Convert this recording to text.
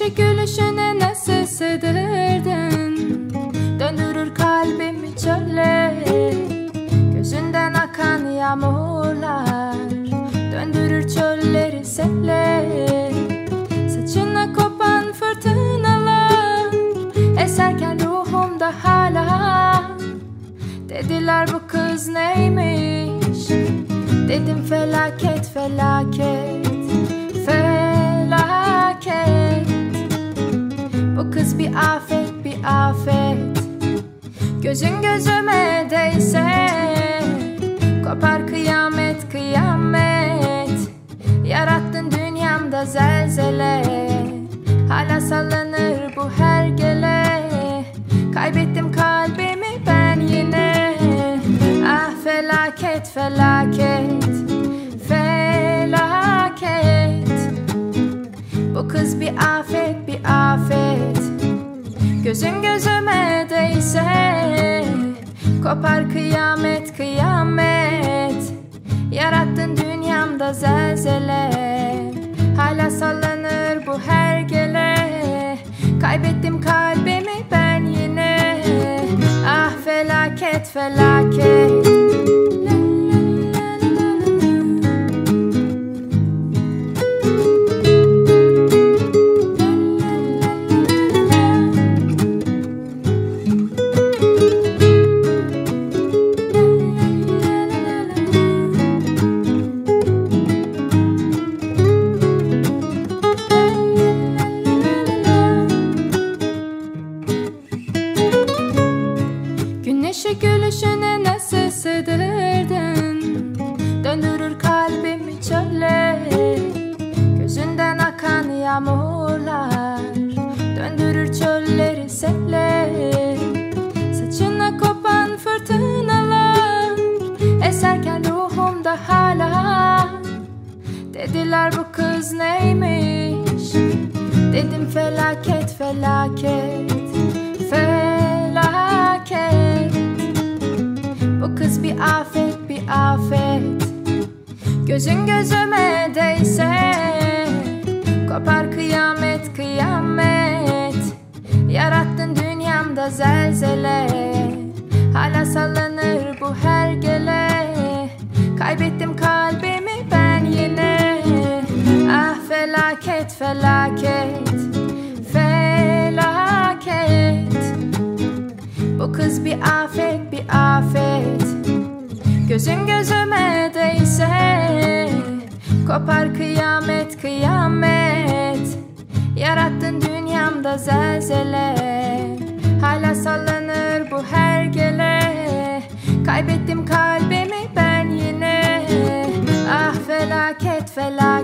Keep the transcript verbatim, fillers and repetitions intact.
Güneşi gülüşüne nasıl sığdırdın? Döndürür kalbimi çöle. Gözünden akan yağmurlar döndürür çölleri sele. Saçına kopan fırtınalar eserken ruhumda hala. Dediler bu kız neymiş? Dedim felaket felaket felaket. Bu kız bir afet bir afet. Gözün gözüme değse kopar kıyamet kıyamet. Yarattın dünyamda zelzele. Hala sallanır bu hergele. Kaybettim kalbimi ben yine. Ah felaket felaket felaket. Bu kız bir afet bir afet. Gözün gözüme değse kopar kıyamet kıyamet. Yarattın dünyamda zelzele. Hala sallanır bu hergele. Kaybettim kalbimi ben yine. Ah felaket felaket. Güneşi gülüşüne nasıl sığdırdın? Döndürür kalbimi çöle. Gözünden akan yağmurlar döndürür çölleri sele. Saçına kopan fırtınalar eserken ruhumda hala. Dediler bu kız neymiş? Dedim felaket felaket felaket. Bu kız bir afet bir afet. Gözün gözüme değse kopar kıyamet kıyamet. Yarattın dünyamda zelzele. Hala sallanır bu hergele. Kaybettim kalbimi ben yine. Ah felaket felaket felaket. Bu kız bir afet bir afet. Gözün gözüme değse kopar kıyamet kıyamet. Yarattın dünyamda zelzele. Hala sallanır bu hergele. Kaybettim kalbimi ben yine. Ah felaket felaket.